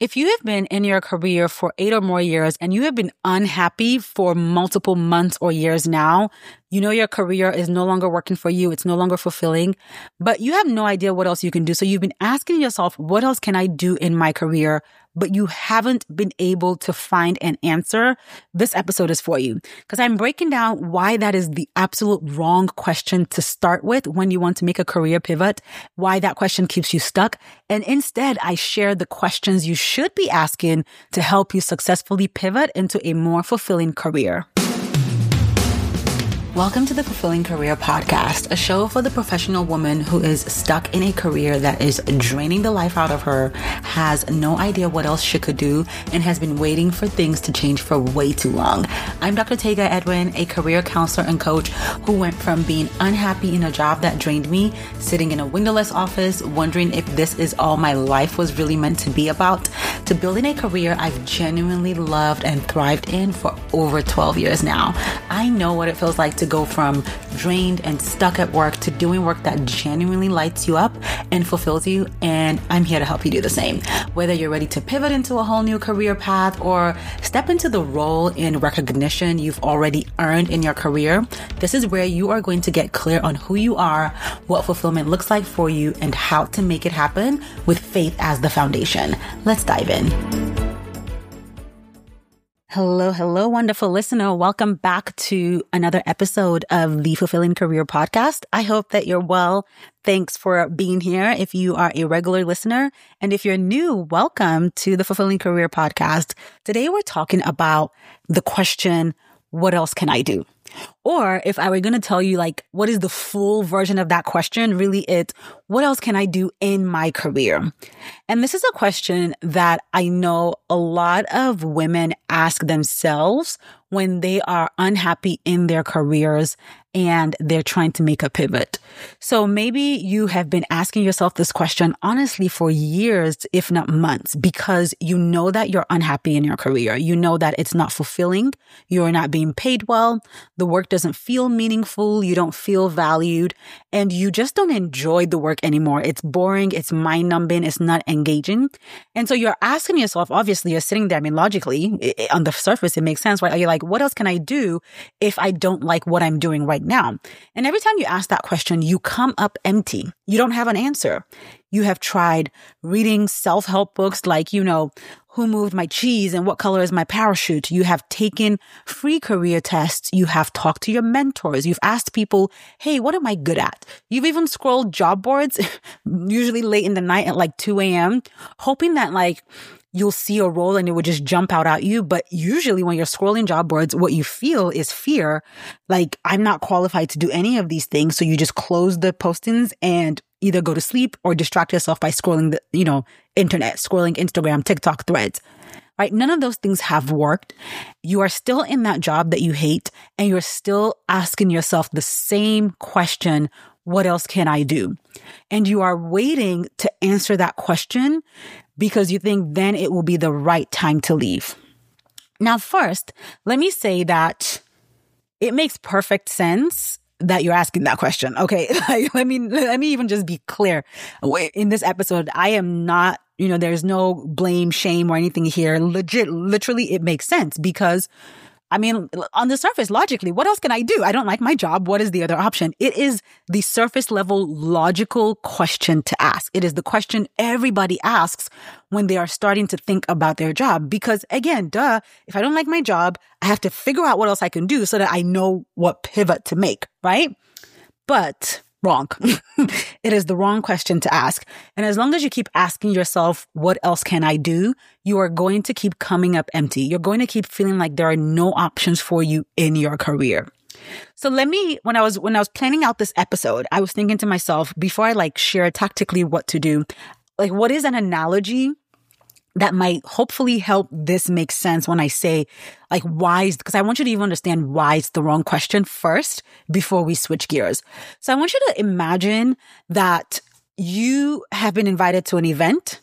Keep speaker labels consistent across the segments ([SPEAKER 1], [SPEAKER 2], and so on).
[SPEAKER 1] If you have been in your career for 8 or more years and you have been unhappy for multiple months or years now, you know your career is no longer working for you. It's no longer fulfilling, but you have no idea what else you can do. So you've been asking yourself, what else can I do in my career? But you haven't been able to find an answer. This episode is for you because I'm breaking down why that is the absolute wrong question to start with when you want to make a career pivot, why that question keeps you stuck. And instead, I share the questions you should be asking to help you successfully pivot into a more fulfilling career. Welcome to the Fulfilling Career Podcast, a show for the professional woman who is stuck in a career that is draining the life out of her, has no idea what else she could do, and has been waiting for things to change for way too long. I'm Dr. Tega Edwin, a career counselor and coach who went from being unhappy in a job that drained me, sitting in a windowless office, wondering if this is all my life was really meant to be about, to building a career I've genuinely loved and thrived in for over 12 years now. I know what it feels like to go from drained and stuck at work to doing work that genuinely lights you up and fulfills you, and I'm here to help you do the same. Whether you're ready to pivot into a whole new career path or step into the role in recognition you've already earned in your career, this is where you are going to get clear on who you are, what fulfillment looks like for you, and how to make it happen with faith as the foundation. Let's dive in. Hello, wonderful listener. Welcome back to another episode of the Fulfilling Career Podcast. I hope that you're well. Thanks for being here. If you are a regular listener, and if you're new, welcome to the Fulfilling Career Podcast. Today, we're talking about the question, what else can I do? Or if I were going to tell you what is the full version of that question, really it's what else can I do in my career? And this is a question that I know a lot of women ask themselves when they are unhappy in their careers and they're trying to make a pivot. So maybe you have been asking yourself this question honestly for years, if not months, because you know that you're unhappy in your career. You know that it's not fulfilling. You're not being paid well. The work doesn't feel meaningful. You don't feel valued, and you just don't enjoy the work anymore. It's boring. It's mind-numbing. It's not engaging. And so you're asking yourself, obviously you're sitting there, logically, on the surface, it makes sense, right? You're like, what else can I do if I don't like what I'm doing right now? And every time you ask that question, you come up empty. You don't have an answer. You have tried reading self-help books like, Who Moved My Cheese and What Color is My Parachute? You have taken free career tests. You have talked to your mentors. You've asked people, hey, what am I good at? You've even scrolled job boards, usually late in the night at 2 a.m., hoping that you'll see a role and it would just jump out at you. But usually when you're scrolling job boards, what you feel is fear. I'm not qualified to do any of these things. So you just close the postings and either go to sleep or distract yourself by scrolling the, internet, scrolling Instagram, TikTok, Threads, right? None of those things have worked. You are still in that job that you hate, and you're still asking yourself the same question, what else can I do? And you are waiting to answer that question because you think then it will be the right time to leave. Now, first, let me say that it makes perfect sense that you're asking that question. Okay. Let me even just be clear. In this episode, I am not, there's no blame, shame, or anything here. Literally, it makes sense because on the surface, logically, what else can I do? I don't like my job. What is the other option? It is the surface level logical question to ask. It is the question everybody asks when they are starting to think about their job. Because again, if I don't like my job, I have to figure out what else I can do so that I know what pivot to make, right? But wrong. It is the wrong question to ask. And as long as you keep asking yourself, what else can I do? You are going to keep coming up empty. You're going to keep feeling like there are no options for you in your career. So when I was planning out this episode, I was thinking to myself, before I share tactically what to do, what is an analogy that might hopefully help this make sense when I say why, because I want you to even understand why it's the wrong question first before we switch gears. So I want you to imagine that you have been invited to an event.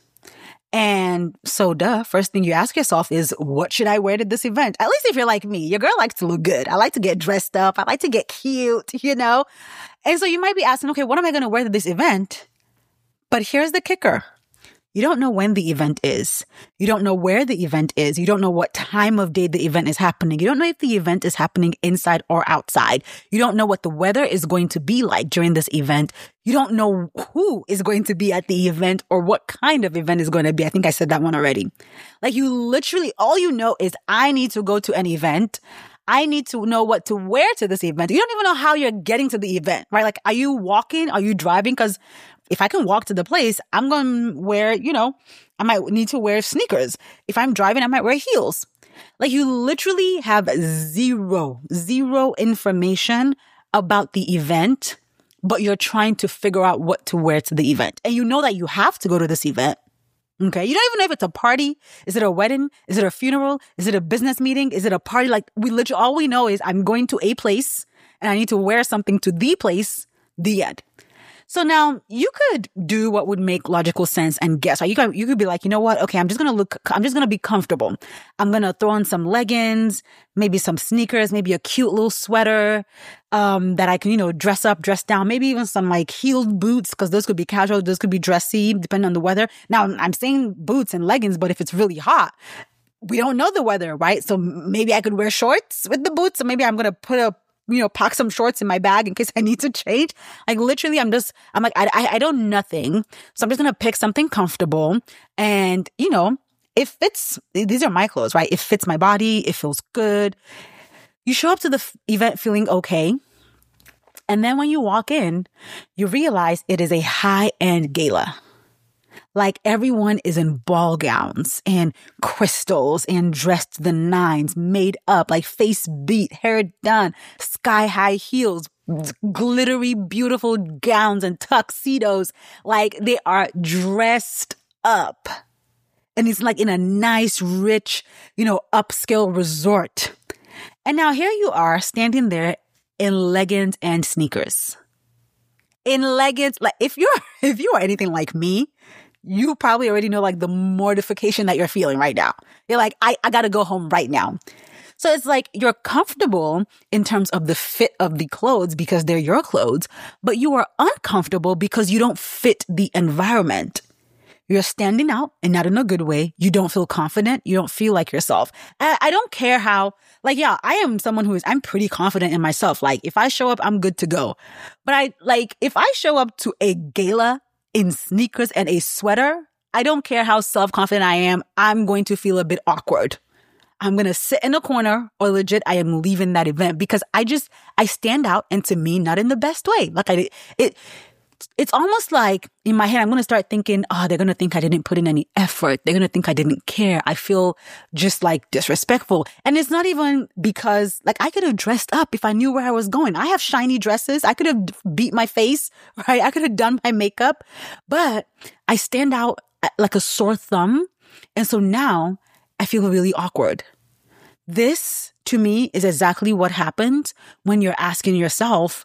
[SPEAKER 1] And so first thing you ask yourself is, what should I wear to this event? At least if you're like me, your girl likes to look good. I like to get dressed up. I like to get cute, And so you might be asking, okay, what am I going to wear to this event? But here's the kicker. You don't know when the event is. You don't know where the event is. You don't know what time of day the event is happening. You don't know if the event is happening inside or outside. You don't know what the weather is going to be like during this event. You don't know who is going to be at the event or what kind of event is going to be. I think I said that one already. Like you literally, all you know is I need to go to an event. I need to know what to wear to this event. You don't even know how you're getting to the event, right? Like, are you walking? Are you driving? Because if I can walk to the place, I'm going to wear, I might need to wear sneakers. If I'm driving, I might wear heels. Like you literally have zero information about the event, but you're trying to figure out what to wear to the event. And you know that you have to go to this event. Okay. You don't even know if it's a party. Is it a wedding? Is it a funeral? Is it a business meeting? Is it a party? Like all we know is I'm going to a place and I need to wear something to the place, the end. So now you could do what would make logical sense and guess, right? You could be like, you know what? Okay, I'm just going to be comfortable. I'm going to throw on some leggings, maybe some sneakers, maybe a cute little sweater, that I can, dress up, dress down, maybe even some like heeled boots, because those could be casual. Those could be dressy, depending on the weather. Now I'm saying boots and leggings, but if it's really hot, we don't know the weather, right? So maybe I could wear shorts with the boots. So maybe I'm going to pack some shorts in my bag in case I need to change. Like literally, I'm like, I don't nothing. So I'm just going to pick something comfortable. And, it fits. These are my clothes, right? It fits my body. It feels good. You show up to the event feeling okay. And then when you walk in, you realize it is a high-end gala. Like everyone is in ball gowns and crystals and dressed to the nines, made up, like face beat, hair done, sky high heels, glittery, beautiful gowns and tuxedos. Like they are dressed up. And it's like in a nice, rich, upscale resort. And now here you are standing there in leggings and sneakers. In leggings, like if you are anything like me, you probably already know like the mortification that you're feeling right now. You're like, I got to go home right now. So it's like you're comfortable in terms of the fit of the clothes because they're your clothes, but you are uncomfortable because you don't fit the environment. You're standing out and not in a good way. You don't feel confident. You don't feel like yourself. I don't care how, I am someone I'm pretty confident in myself. Like if I show up, I'm good to go. But if I show up to a gala in sneakers and a sweater, I don't care how self-confident I am. I'm going to feel a bit awkward. I'm going to sit in a corner or legit, I am leaving that event because I stand out and to me, not in the best way. It's almost like in my head, I'm going to start thinking, they're going to think I didn't put in any effort. They're going to think I didn't care. I feel just like disrespectful. And it's not even because I could have dressed up if I knew where I was going. I have shiny dresses. I could have beat my face, right? I could have done my makeup, but I stand out like a sore thumb. And so now I feel really awkward. This to me is exactly what happens when you're asking yourself,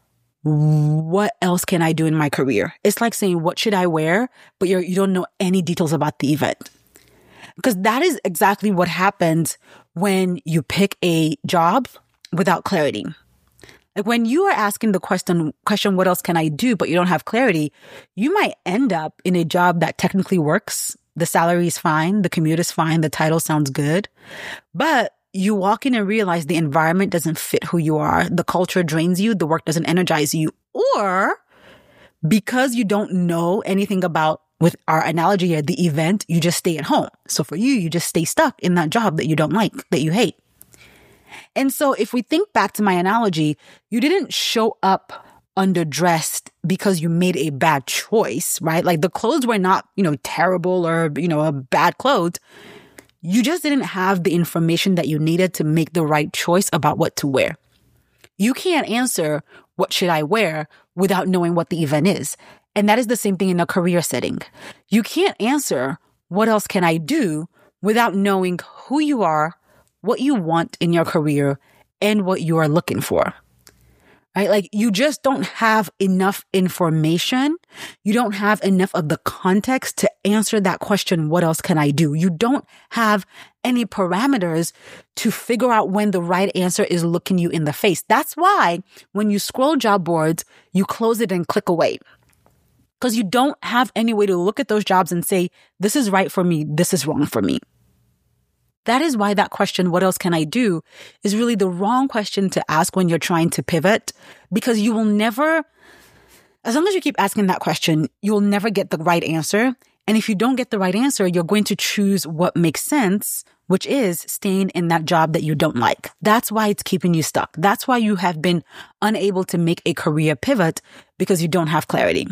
[SPEAKER 1] what else can I do in my career? It's like saying, what should I wear? But you don't know any details about the event. Because that is exactly what happens when you pick a job without clarity. Like when you are asking the question, what else can I do? But you don't have clarity, you might end up in a job that technically works. The salary is fine. The commute is fine. The title sounds good. But you walk in and realize the environment doesn't fit who you are. The culture drains you. The work doesn't energize you. Or because you don't know anything about, with our analogy here, the event, you just stay at home. So for you just stay stuck in that job that you don't like, that you hate. And so if we think back to my analogy, you didn't show up underdressed because you made a bad choice, right? Like the clothes were not, terrible or, a bad clothes. You just didn't have the information that you needed to make the right choice about what to wear. You can't answer, what should I wear, without knowing what the event is. And that is the same thing in a career setting. You can't answer, what else can I do, without knowing who you are, what you want in your career, and what you are looking for. Right? Like you just don't have enough information. You don't have enough of the context to answer that question, what else can I do? You don't have any parameters to figure out when the right answer is looking you in the face. That's why when you scroll job boards, you close it and click away. because you don't have any way to look at those jobs and say, this is right for me, this is wrong for me. That is why that question, what else can I do, is really the wrong question to ask when you're trying to pivot, because you will never, as long as you keep asking that question, you will never get the right answer. And if you don't get the right answer, you're going to choose what makes sense, which is staying in that job that you don't like. That's why it's keeping you stuck. That's why you have been unable to make a career pivot, because you don't have clarity.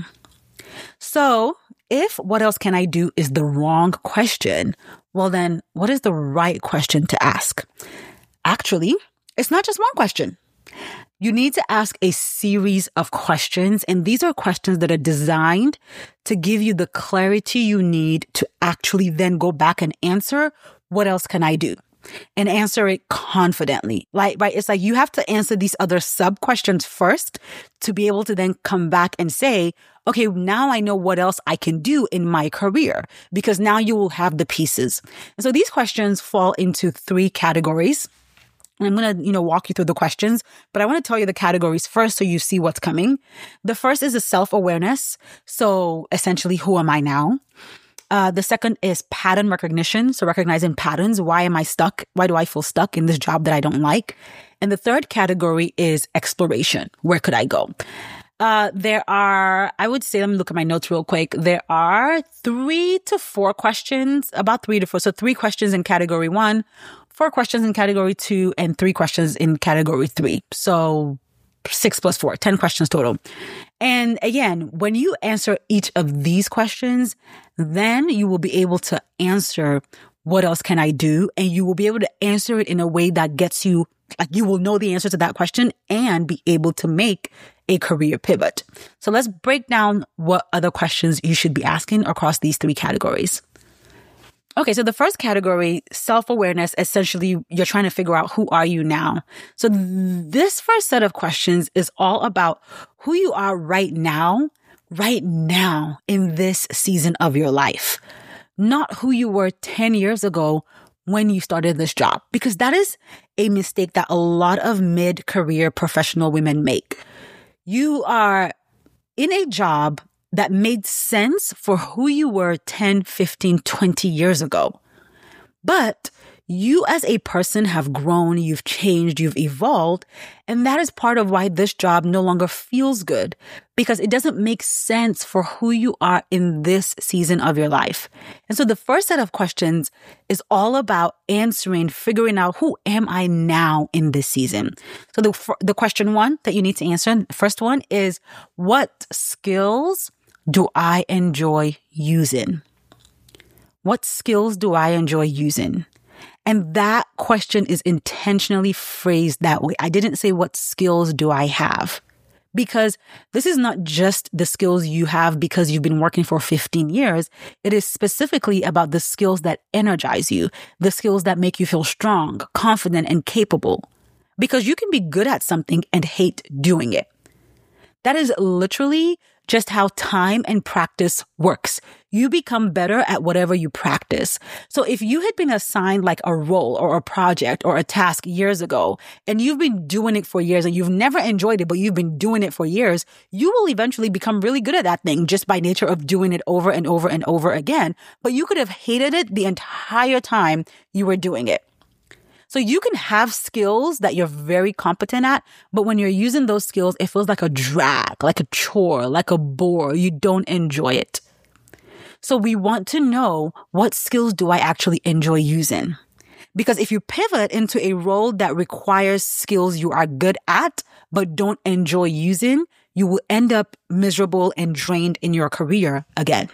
[SPEAKER 1] So if what else can I do is the wrong question, well then what is the right question to ask? Actually, it's not just one question. You need to ask a series of questions, and these are questions that are designed to give you the clarity you need to actually then go back and answer, what else can I do? And answer it confidently. Right? It's like you have to answer these other sub questions first to be able to then come back and say, okay, now I know what else I can do in my career, because now you will have the pieces. And so these questions fall into 3 categories. And I'm going to, walk you through the questions, but I want to tell you the categories first so you see what's coming. The first is a self-awareness. So essentially, who am I now? The second is pattern recognition. So recognizing patterns. Why am I stuck? Why do I feel stuck in this job that I don't like? And the third category is exploration. Where could I go? There are, I would say, let me look at my notes real quick. There are 3 to 4 questions, about 3 to 4. So 3 questions in category 1, 4 questions in category 2, and 3 questions in category 3. So 6 plus 4, 10 questions total. And again, when you answer each of these questions, then you will be able to answer, what else can I do? And you will be able to answer it in a way that gets you, like you will know the answer to that question and be able to make a career pivot. So let's break down what other questions you should be asking across these 3 categories. Okay, so the first category, self-awareness, essentially you're trying to figure out, who are you now? So this first set of questions is all about who you are right now in this season of your life, not who you were 10 years ago when you started this job, because that is a mistake that a lot of mid-career professional women make. You are in a job that made sense for who you were 10, 15, 20 years ago. But you as a person have grown, you've changed, you've evolved. And that is part of why this job no longer feels good, because it doesn't make sense for who you are in this season of your life. And so the first set of questions is all about figuring out, who am I now in this season? So the question 1 that you need to answer, the first one is, what skills do I enjoy using? What skills do I enjoy using? And that question is intentionally phrased that way. I didn't say, what skills do I have? Because this is not just the skills you have because you've been working for 15 years. It is specifically about the skills that energize you, the skills that make you feel strong, confident, and capable. Because you can be good at something and hate doing it. That is literally just how time and practice works. You become better at whatever you practice. So if you had been assigned like a role or a project or a task years ago, and you've been doing it for years and you've never enjoyed it, but you've been doing it for years, you will eventually become really good at that thing just by nature of doing it over and over and over again. But you could have hated it the entire time you were doing it. So you can have skills that you're very competent at, but when you're using those skills, it feels like a drag, like a chore, like a bore. You don't enjoy it. So we want to know, what skills do I actually enjoy using? Because if you pivot into a role that requires skills you are good at, but don't enjoy using, you will end up miserable and drained in your career again.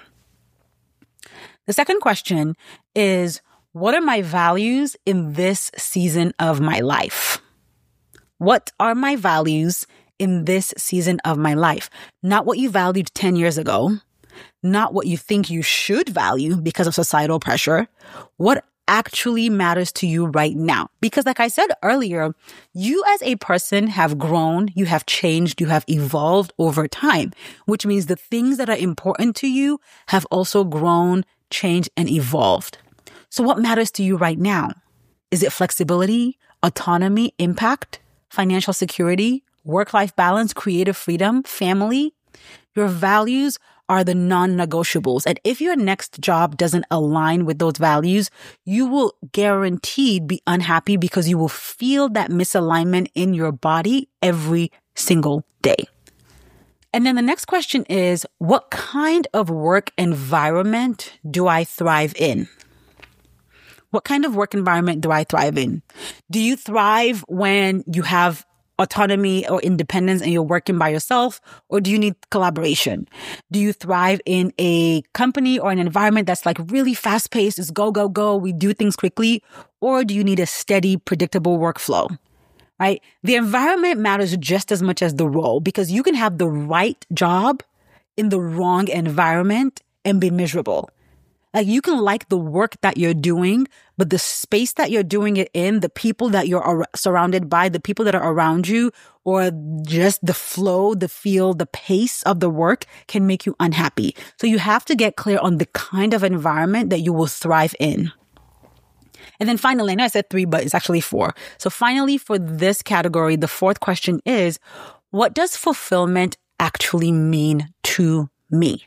[SPEAKER 1] The second question is, what are my values in this season of my life? What are my values in this season of my life? Not what you valued 10 years ago, not what you think you should value because of societal pressure. What actually matters to you right now? Because like I said earlier, you as a person have grown, you have changed, you have evolved over time, which means the things that are important to you have also grown, changed, and evolved. So what matters to you right now? Is it flexibility, autonomy, impact, financial security, work-life balance, creative freedom, family? Your values are the non-negotiables. And if your next job doesn't align with those values, you will guaranteed be unhappy because you will feel that misalignment in your body every single day. And then the next question is, what kind of work environment do I thrive in? What kind of work environment do I thrive in? Do you thrive when you have autonomy or independence and you're working by yourself? Or do you need collaboration? Do you thrive in a company or an environment that's like really fast paced, it's go, go, go, we do things quickly? Or do you need a steady, predictable workflow? Right? The environment matters just as much as the role, because you can have the right job in the wrong environment and be miserable. Like you can like the work that you're doing, but the space that you're doing it in, the people that you're surrounded by, the people that are around you, or just the flow, the feel, the pace of the work can make you unhappy. So you have to get clear on the kind of environment that you will thrive in. And then finally, I know I said 3, but it's actually 4. So finally, for this category, the 4th question is, what does fulfillment actually mean to me?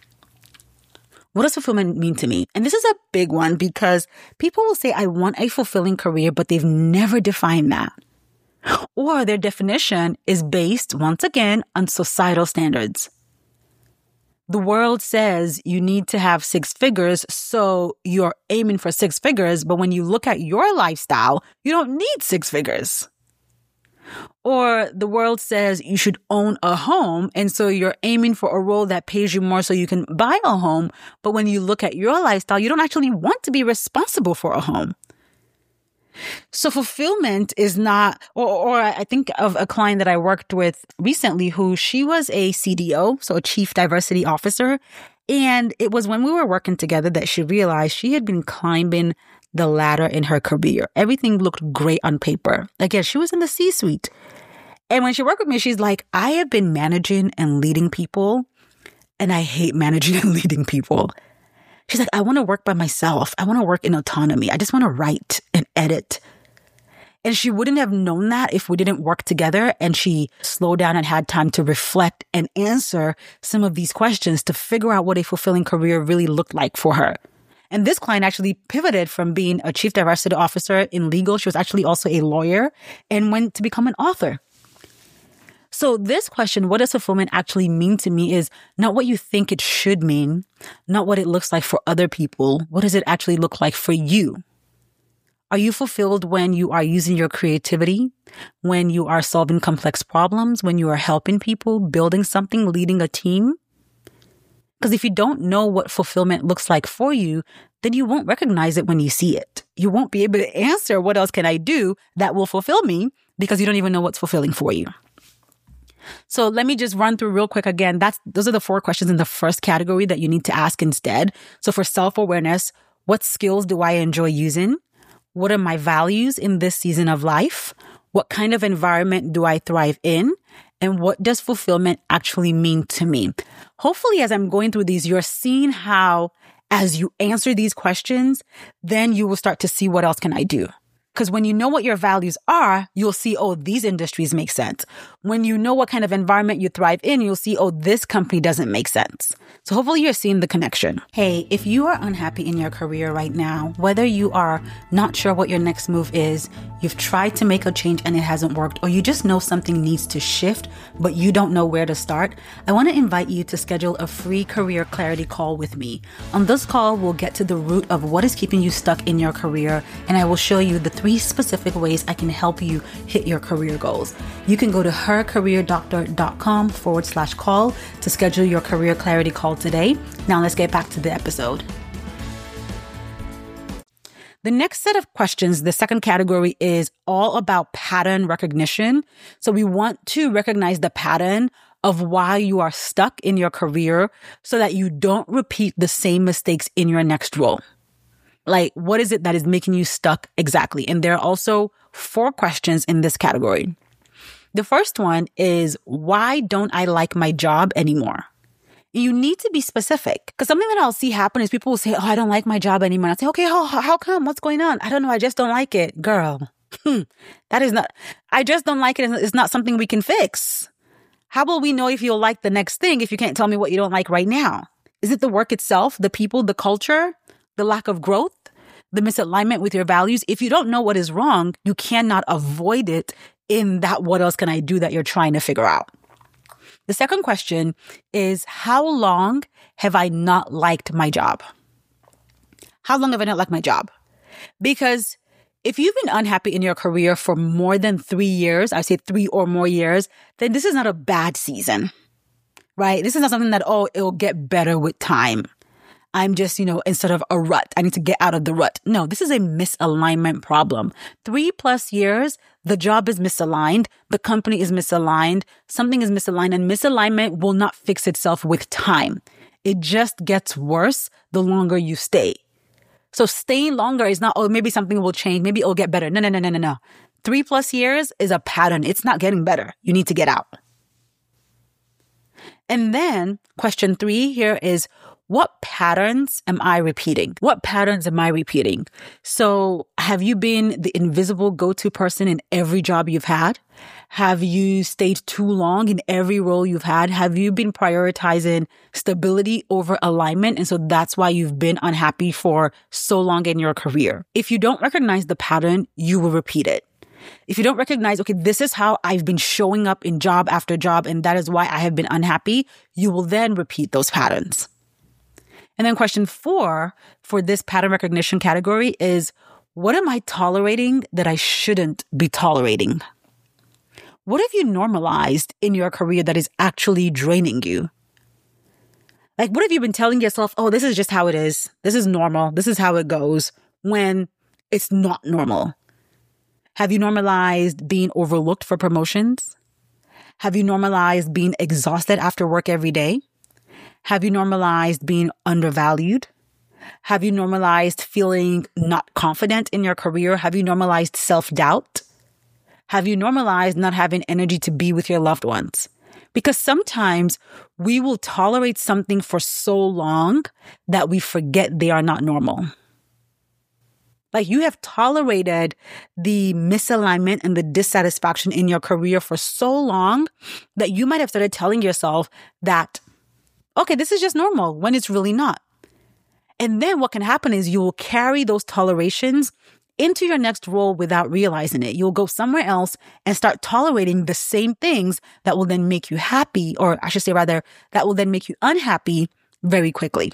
[SPEAKER 1] What does fulfillment mean to me? And this is a big one because people will say, I want a fulfilling career, but they've never defined that. Or their definition is based, once again, on societal standards. The world says you need to have 6 figures, so you're aiming for 6 figures, but when you look at your lifestyle, you don't need 6 figures. Or the world says you should own a home, and so you're aiming for a role that pays you more so you can buy a home. But when you look at your lifestyle, you don't actually want to be responsible for a home. So fulfillment is not, or I think of a client that I worked with recently who she was a CDO, so a Chief Diversity Officer. And it was when we were working together that she realized she had been climbing the ladder in her career. Everything looked great on paper. Again, she was in the C-suite. And when she worked with me, she's like, I have been managing and leading people, and I hate managing and leading people. She's like, I want to work by myself. I want to work in autonomy. I just want to write and edit. And she wouldn't have known that if we didn't work together and she slowed down and had time to reflect and answer some of these questions to figure out what a fulfilling career really looked like for her. And this client actually pivoted from being a chief diversity officer in legal. She was actually also a lawyer and went to become an author. So this question, what does fulfillment actually mean to me, is not what you think it should mean, not what it looks like for other people. What does it actually look like for you? Are you fulfilled when you are using your creativity, when you are solving complex problems, when you are helping people, building something, leading a team? Because if you don't know what fulfillment looks like for you, then you won't recognize it when you see it. You won't be able to answer, what else can I do that will fulfill me, because you don't even know what's fulfilling for you. So let me just run through real quick again. Those are the 4 questions in the first category that you need to ask instead. So for self-awareness, what skills do I enjoy using? What are my values in this season of life? What kind of environment do I thrive in? And what does fulfillment actually mean to me? Hopefully, as I'm going through these, you're seeing how as you answer these questions, then you will start to see what else can I do. Because when you know what your values are, you'll see, oh, these industries make sense. When you know what kind of environment you thrive in, you'll see, oh, this company doesn't make sense. So hopefully you're seeing the connection. Hey, if you are unhappy in your career right now, whether you are not sure what your next move is, you've tried to make a change and it hasn't worked, or you just know something needs to shift, but you don't know where to start, I want to invite you to schedule a free career clarity call with me. On this call, we'll get to the root of what is keeping you stuck in your career, and I will show you the 3 specific ways I can help you hit your career goals. You can go to hercareerdoctor.com/call to schedule your career clarity call today. Now let's get back to the episode. The next set of questions, the second category, is all about pattern recognition. So we want to recognize the pattern of why you are stuck in your career so that you don't repeat the same mistakes in your next role. Like, what is it that is making you stuck exactly? And there are also 4 questions in this category. The first one is, why don't I like my job anymore? You need to be specific, because something that I'll see happen is people will say, oh, I don't like my job anymore. I say, okay, how come? What's going on? I don't know. I just don't like it. Girl, that is not, I just don't like it. It's not something we can fix. How will we know if you'll like the next thing if you can't tell me what you don't like right now? Is it the work itself, the people, the culture, the lack of growth, the misalignment with your values? If you don't know what is wrong, you cannot avoid it in that what else can I do that you're trying to figure out. The second question is, how long have I not liked my job? How long have I not liked my job? Because if you've been unhappy in your career for more than 3 years, I say 3 or more years, then this is not a bad season, right? This is not something that, it'll get better with time. I'm just, instead of a rut, I need to get out of the rut. No, this is a misalignment problem. 3+ years, the job is misaligned. The company is misaligned. Something is misaligned, and misalignment will not fix itself with time. It just gets worse the longer you stay. So staying longer is not, maybe something will change. Maybe it'll get better. No. 3+ years is a pattern. It's not getting better. You need to get out. And then question 3 here is, what patterns am I repeating? What patterns am I repeating? So have you been the invisible go-to person in every job you've had? Have you stayed too long in every role you've had? Have you been prioritizing stability over alignment? And so that's why you've been unhappy for so long in your career. If you don't recognize the pattern, you will repeat it. If you don't recognize, okay, this is how I've been showing up in job after job, and that is why I have been unhappy, you will then repeat those patterns. And then question 4 for this pattern recognition category is, what am I tolerating that I shouldn't be tolerating? What have you normalized in your career that is actually draining you? Like, what have you been telling yourself, this is just how it is. This is normal. This is how it goes, when it's not normal. Have you normalized being overlooked for promotions? Have you normalized being exhausted after work every day? Have you normalized being undervalued? Have you normalized feeling not confident in your career? Have you normalized self-doubt? Have you normalized not having energy to be with your loved ones? Because sometimes we will tolerate something for so long that we forget they are not normal. Like, you have tolerated the misalignment and the dissatisfaction in your career for so long that you might have started telling yourself that, okay, this is just normal, when it's really not. And then what can happen is you will carry those tolerations into your next role without realizing it. You'll go somewhere else and start tolerating the same things that will then make you happy, or I should say rather, that will then make you unhappy very quickly.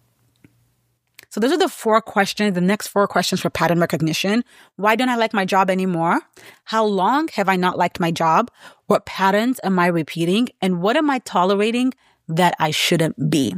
[SPEAKER 1] So those are the next 4 questions for pattern recognition. Why don't I like my job anymore? How long have I not liked my job? What patterns am I repeating? And what am I tolerating that I shouldn't be?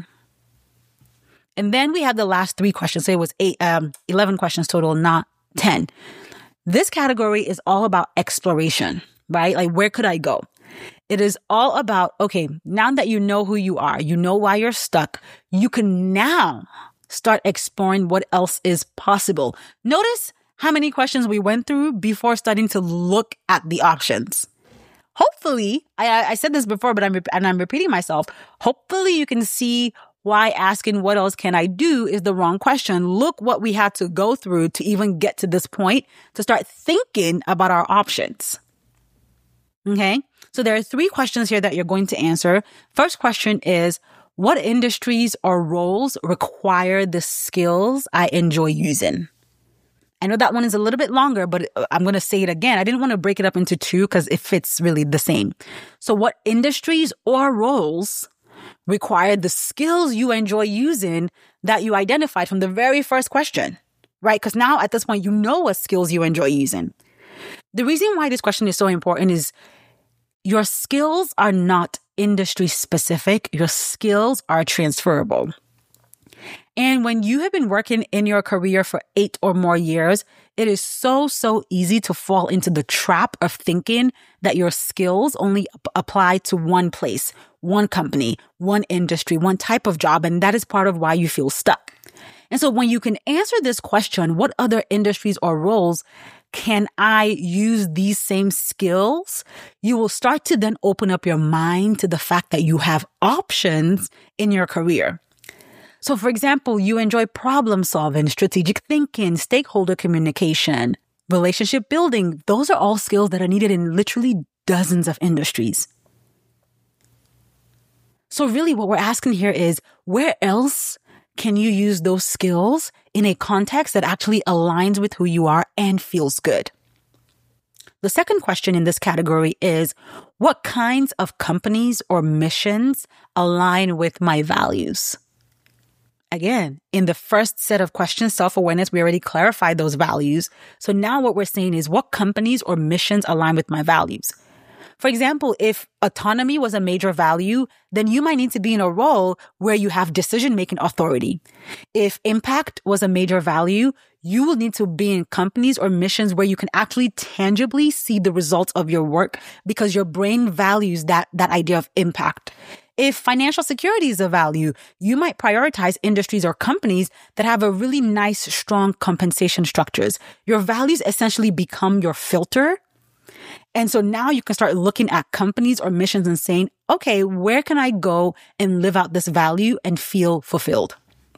[SPEAKER 1] And then we have the last 3 questions. So it was 11 questions total, not 10. This category is all about exploration, right? Like, where could I go? It is all about, okay, now that you know who you are, you know why you're stuck, you can now start exploring what else is possible. Notice how many questions we went through before starting to look at the options. Hopefully, I said this before, but I'm repeating myself. Hopefully you can see why asking what else can I do is the wrong question. Look what we had to go through to even get to this point, to start thinking about our options. Okay? So there are 3 questions here that you're going to answer. First question is, what industries or roles require the skills I enjoy using? I know that one is a little bit longer, but I'm going to say it again. I didn't want to break it up into 2 because it fits really the same. So what industries or roles require the skills you enjoy using that you identified from the very first question, right? Because now at this point, you know what skills you enjoy using. The reason why this question is so important is your skills are not industry specific. Your skills are transferable. And when you have been working in your career for 8 or more years, it is so easy to fall into the trap of thinking that your skills only apply to one place, one company, one industry, one type of job. And that is part of why you feel stuck. And so when you can answer this question, what other industries or roles can I use these same skills? You will start to then open up your mind to the fact that you have options in your career. So for example, you enjoy problem solving, strategic thinking, stakeholder communication, relationship building. Those are all skills that are needed in literally dozens of industries. So really what we're asking here is, where else can you use those skills in a context that actually aligns with who you are and feels good? The second question in this category is, what kinds of companies or missions align with my values? Again, in the first set of questions, self-awareness, we already clarified those values. So now what we're saying is, what companies or missions align with my values? For example, if autonomy was a major value, then you might need to be in a role where you have decision-making authority. If impact was a major value, you will need to be in companies or missions where you can actually tangibly see the results of your work because your brain values that idea of impact. If financial security is a value, you might prioritize industries or companies that have a really nice, strong compensation structures. Your values essentially become your filter. And so now you can start looking at companies or missions and saying, okay, where can I go and live out this value and feel fulfilled?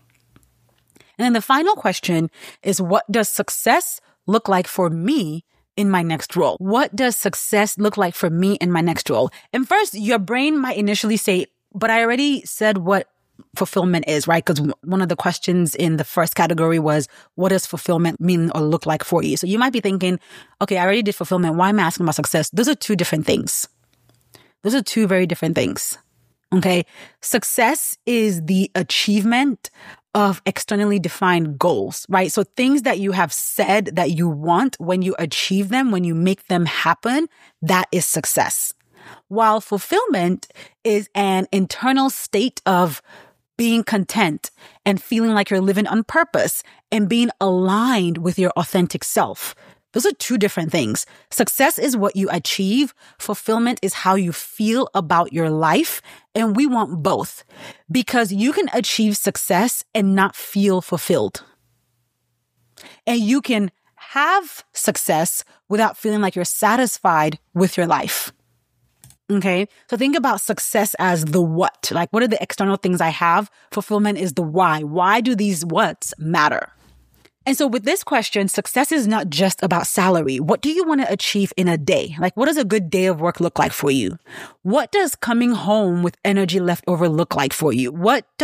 [SPEAKER 1] And then the final question is, what does success look like for me in my next role? What does success look like for me in my next role? And first, your brain might initially say, but I already said what fulfillment is, right? Because one of the questions in the first category was, what does fulfillment mean or look like for you? So you might be thinking, okay, I already did fulfillment. Why am I asking about success? Those are two different things. Those are two very different things. Okay. Success is the achievement of externally defined goals, right? So things that you have said that you want, when you achieve them, when you make them happen, that is success. While fulfillment is an internal state of being content and feeling like you're living on purpose and being aligned with your authentic self. Those are two different things. Success is what you achieve. Fulfillment is how you feel about your life. And we want both because you can achieve success and not feel fulfilled. And you can have success without feeling like you're satisfied with your life. Okay. So think about success as the what. Like, what are the external things I have? Fulfillment is the why. Why do these whats matter? And so with this question, success is not just about salary. What do you want to achieve in a day? Like, what does a good day of work look like for you? What does coming home with energy left over look like for you?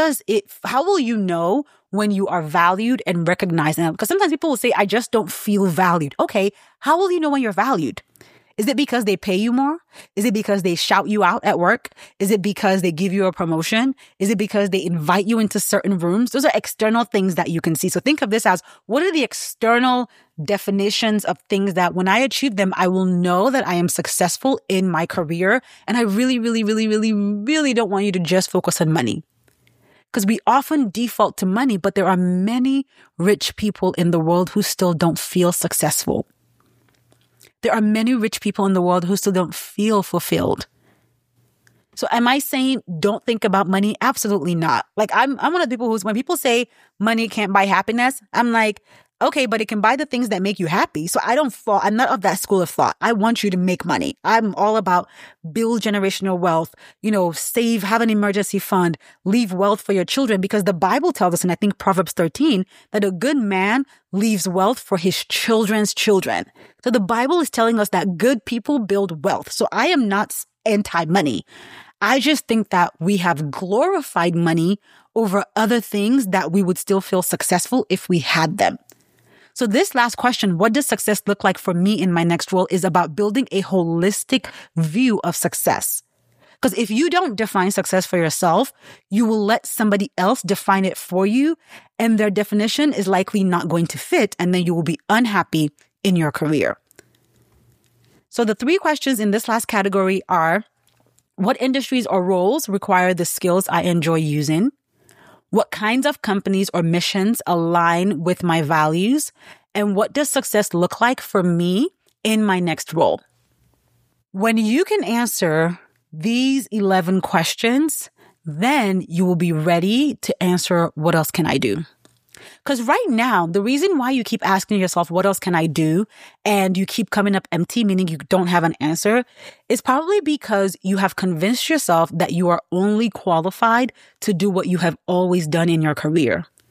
[SPEAKER 1] How will you know when you are valued and recognized? Because sometimes people will say, I just don't feel valued. Okay. How will you know when you're valued? Is it because they pay you more? Is it because they shout you out at work? Is it because they give you a promotion? Is it because they invite you into certain rooms? Those are external things that you can see. So think of this as, what are the external definitions of things that when I achieve them, I will know that I am successful in my career? And I really, really, really, really, really don't want you to just focus on money. Because we often default to money, but there are many rich people in the world who still don't feel successful. There are many rich people in the world who still don't feel fulfilled. So am I saying don't think about money? Absolutely not. Like I'm one of the people when people say money can't buy happiness, I'm like, okay, but it can buy the things that make you happy. So I'm not of that school of thought. I want you to make money. I'm all about build generational wealth, save, have an emergency fund, leave wealth for your children, because the Bible tells us, and I think Proverbs 13, that a good man leaves wealth for his children's children. So the Bible is telling us that good people build wealth. So I am not anti-money. I just think that we have glorified money over other things that we would still feel successful if we had them. So this last question, what does success look like for me in my next role, is about building a holistic view of success. Because if you don't define success for yourself, you will let somebody else define it for you, and their definition is likely not going to fit, and then you will be unhappy in your career. So the three questions in this last category are, what industries or roles require the skills I enjoy using? What kinds of companies or missions align with my values? And what does success look like for me in my next role? When you can answer these 11 questions, then you will be ready to answer, what else can I do? Because right now, the reason why you keep asking yourself, what else can I do? And you keep coming up empty, meaning you don't have an answer, is probably because you have convinced yourself that you are only qualified to do what you have always done in your career.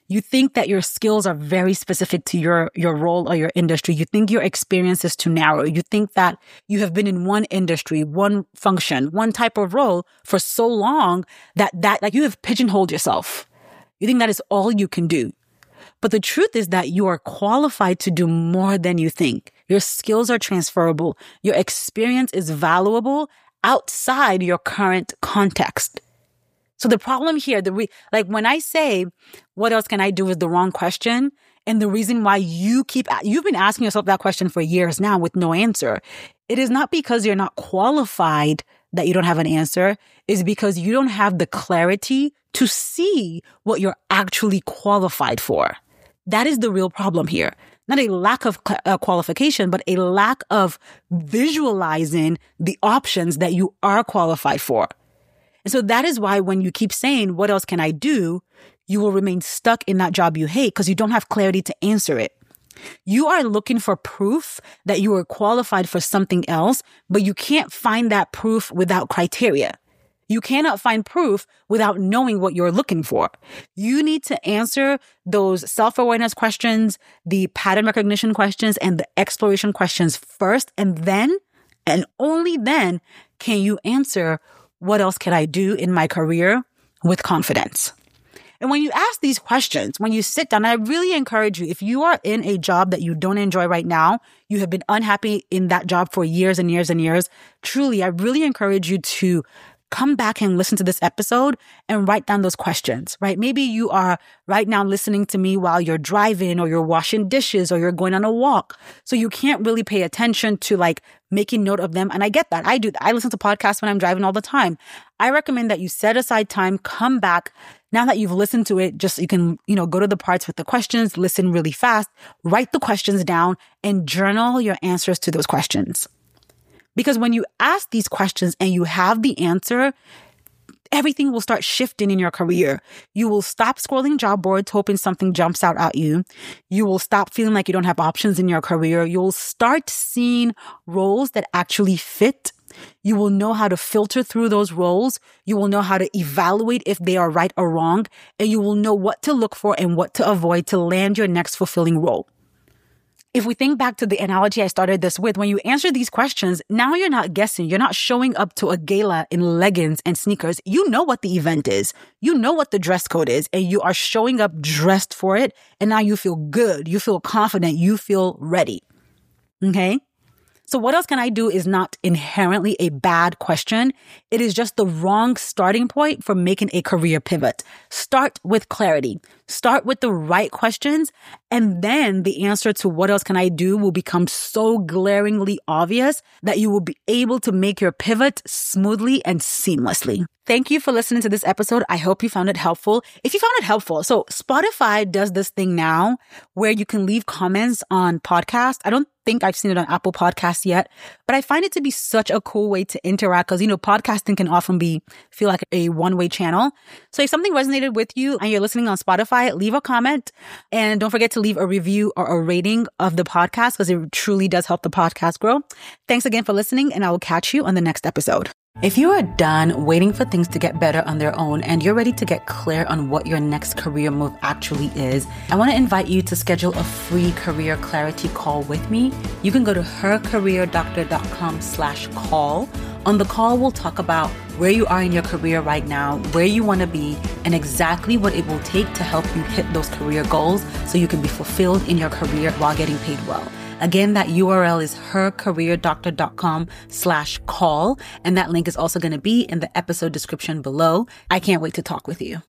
[SPEAKER 1] You think that your skills are very specific to your role or your industry. You think your experience is too narrow. You think that you have been in one industry, one function, one type of role for so long that like you have pigeonholed yourself. You think that is all you can do. But the truth is that you are qualified to do more than you think. Your skills are transferable. Your experience is valuable outside your current context. So the problem here, like when I say, what else can I do is the wrong question. And the reason why you've been asking yourself that question for years now with no answer. It is not because you're not qualified that you don't have an answer. It's because you don't have the clarity to see what you're actually qualified for. That is the real problem here. Not a lack of qualification, but a lack of visualizing the options that you are qualified for. And so that is why when you keep saying, what else can I do? You will remain stuck in that job you hate because you don't have clarity to answer it. You are looking for proof that you are qualified for something else, but you can't find that proof without criteria. You cannot find proof without knowing what you're looking for. You need to answer those self-awareness questions, the pattern recognition questions, and the exploration questions first. And then, and only then, can you answer, what else can I do in my career with confidence? And when you ask these questions, when you sit down, I really encourage you, if you are in a job that you don't enjoy right now, you have been unhappy in that job for years and years and years, truly, I really encourage you to come back and listen to this episode and write down those questions, right? Maybe you are right now listening to me while you're driving or you're washing dishes or you're going on a walk. So you can't really pay attention to like making note of them. And I get that. I do that. I listen to podcasts when I'm driving all the time. I recommend that you set aside time, come back. Now that you've listened to it, just you can, go to the parts with the questions, listen really fast, write the questions down and journal your answers to those questions. Because when you ask these questions and you have the answer, everything will start shifting in your career. You will stop scrolling job boards hoping something jumps out at you. You will stop feeling like you don't have options in your career. You'll start seeing roles that actually fit. You will know how to filter through those roles. You will know how to evaluate if they are right or wrong. And you will know what to look for and what to avoid to land your next fulfilling role. If we think back to the analogy I started this with, when you answer these questions, now you're not guessing. You're not showing up to a gala in leggings and sneakers. You know what the event is. You know what the dress code is, and you are showing up dressed for it. And now you feel good. You feel confident. You feel ready. Okay? So what else can I do is not inherently a bad question. It is just the wrong starting point for making a career pivot. Start with clarity. Start with the right questions. And then the answer to what else can I do will become so glaringly obvious that you will be able to make your pivot smoothly and seamlessly. Thank you for listening to this episode. I hope you found it helpful. If you found it helpful, so Spotify does this thing now where you can leave comments on podcasts. I don't think I've seen it on Apple Podcasts yet, but I find it to be such a cool way to interact because, podcasting can often feel like a one-way channel. So if something resonated with you and you're listening on Spotify, leave a comment and don't forget to leave a review or a rating of the podcast because it truly does help the podcast grow. Thanks again for listening, and I will catch you on the next episode. If you are done waiting for things to get better on their own and you're ready to get clear on what your next career move actually is, I want to invite you to schedule a free career clarity call with me. You can go to hercareerdoctor.com/call. On the call, we'll talk about where you are in your career right now, where you want to be, and exactly what it will take to help you hit those career goals so you can be fulfilled in your career while getting paid well. Again, that URL is hercareerdoctor.com/call. And that link is also going to be in the episode description below. I can't wait to talk with you.